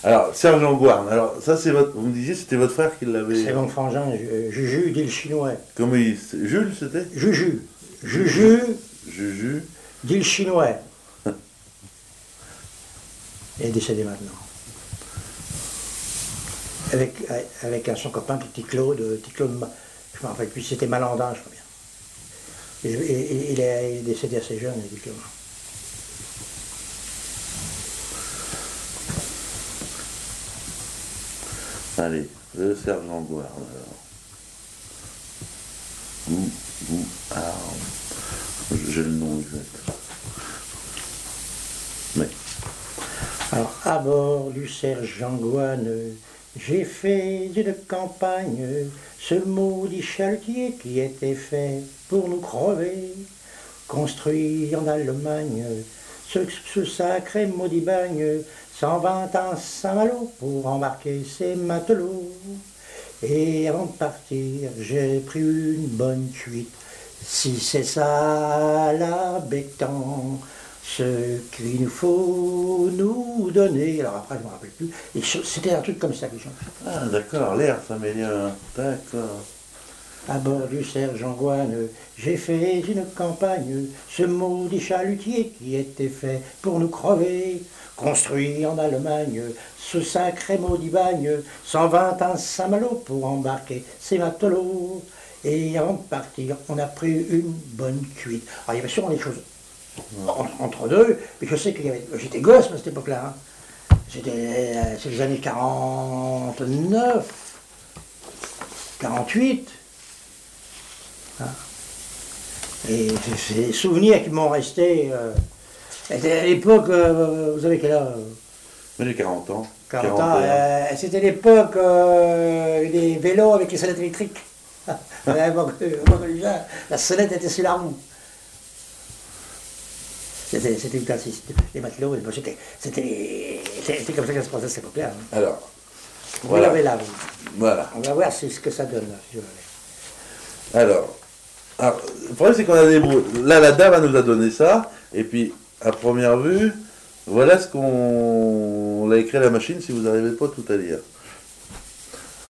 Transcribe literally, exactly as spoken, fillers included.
Alors, Serge Gouarn, alors ça c'est votre. Vous me disiez c'était votre frère qui l'avait. C'est mon frangin, Ju- Juju, dit le chinois. Comment il. Jules c'était Juju. Juju, Juju. dit le chinois. Il est décédé maintenant. Avec, avec son copain, petit Claude, petit Claude, je me rappelle plus, c'était Malandin, je crois bien. Et, et- et il, est, il est décédé assez jeune, petit Claude. Allez, le sergent Gouarn alors. Gou, Gou, Arn. J'ai le nom exact. Mais. Alors, à bord du sergent Gouarn, j'ai fait une campagne, ce maudit chalutier qui était fait pour nous crever, construit en Allemagne, ce, ce sacré maudit bagne, cent vingt ans Saint-Malo pour embarquer ses matelots. Et avant de partir, j'ai pris une bonne cuite. Si c'est ça la béton, ce qu'il nous faut nous donner. Alors après, je ne me rappelle plus. Et c'était un truc comme ça que j'ai chanté. Ah d'accord, l'air familier. D'accord. À bord du sergent Gouarn, j'ai fait une campagne, ce maudit chalutier qui était fait pour nous crever, construit en Allemagne, ce sacré maudit bagne, cent vingt ans Saint-Malo pour embarquer ses matelots. Et avant de partir, on a pris une bonne cuite. Alors il y avait sûrement des choses entre, entre deux, mais je sais que j'étais gosse à cette époque-là. Hein. C'était euh, c'est les années quarante-neuf, quarante-huit. Hein. Et c'est des souvenirs qui m'ont resté. Euh, c'était à l'époque, euh, vous savez quelle heure euh, Mais j'ai quarante ans. quarante ans, euh, c'était l'époque euh, des vélos avec les sonnettes électriques. La sonnette était sur la roue. C'était c'était une classe, les matelots, et bon, c'était c'était- c'était comme ça que ça se passait à cette époque-là. Hein. Alors, Vous voilà. l'avez là, vous. Voilà. On va voir c'est ce que ça donne. Là, si vous voulez. Alors, alors, le problème c'est qu'on a des mots. Là, la dame elle nous a donné ça, et puis à première vue, voilà ce qu'on on l'a écrit à la machine si vous n'arrivez pas tout à lire.